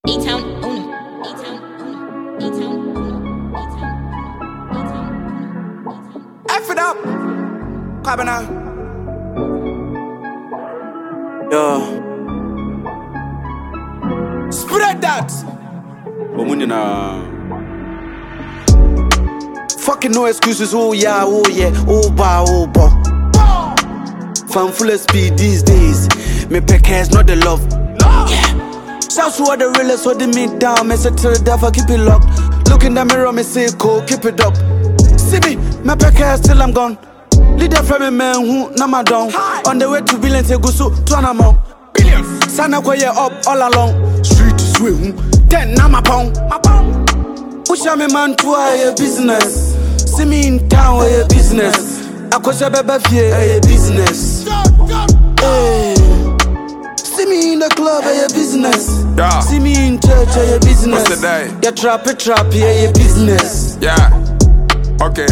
A-Town owner. A-Town owner. A-Town owner. A-Town. F it up. Cabana. Yo. Spread that. Fucking no excuses. Oh yeah, oh yeah, oh bah, oh bah. Fan full of speed these days. Me pick has not the love. Yeah. Shouts to all the realest, so they me down. Me say to the devil, keep it locked. Look in the mirror, me say cool, keep it up. See me, my pick has till I'm gone. Leader from a man who na my down. On the way to billions, go so to an amount. Billions. Sana kwa ye up all along. Street to swim. 10 na my pound. Push me man to a business. See me in town, a business. I coach a baby fear, a business. Hey. See me in the club, a business. Yeah. See me in church, a business. What's the day? You trap, a business. Yeah. Okay.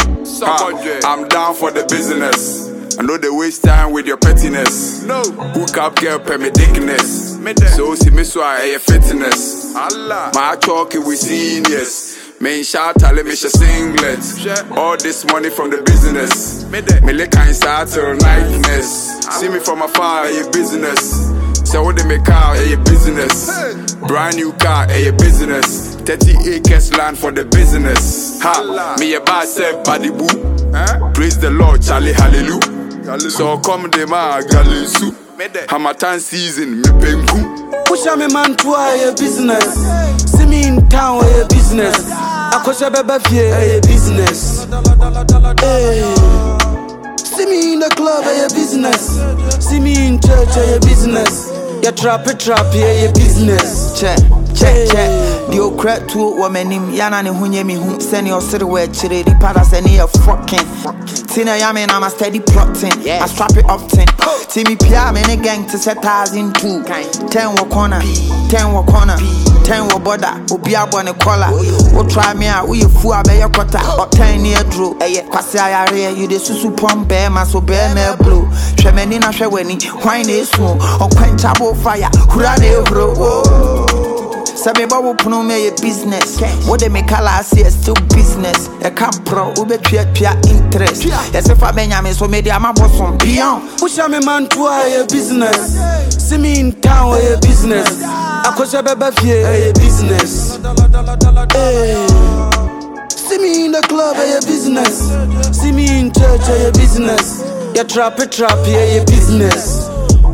I'm down for the business. I know they waste time with your pettiness. No. Hook up, girl, pay me dickness. So see me so I fitness. My talking with seniors. Main shout out, let me share singlets. All this money from the business. Me lick inside till nightness. See me from afar, a business. So what they make out, a business. Brand new car, a business. 30 acres land for the business. Ha, me a bad self body boo. Praise the Lord, Charlie, hallelujah. So come the ma galisu. Hamatan season, me penku. Push me man to a business. See me in town, a business. I coach a baby fear, a business. Hey. See me in the club, a business. See me in church, a business. You trap, a business. Check. The old crap to woman in Yana Hunye me who send your city where chili padas any a fucking Tina Yamin, I'm a steady plotting. I strap it up 10. See me PM in a gang to set us in 2. 10 walk corner, 10 walk corner, 10 walk border, Ubia on a collar. Oh, try me out, we a fool, I bear your quarter, or 10 near drew. Quasi, you the susu pump bear, my so bear me blue. Tremenina Shaweni, wine is smooth, or quenchable fire, Hurade bro. Sabe babu puno me a business. What they make all I see is still business. A camp pro, ube pia interest. Yes, if I Benjamin so maybe I'm a boss on beyond. Push me man to a business. See me in town, a business. I coach a baby fear, a business. Hey. See me in the club, a business. See me in church, a business. You trap, a business.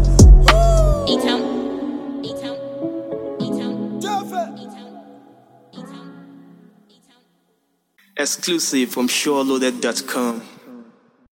A-Town. Exclusive from SureLoaded.com.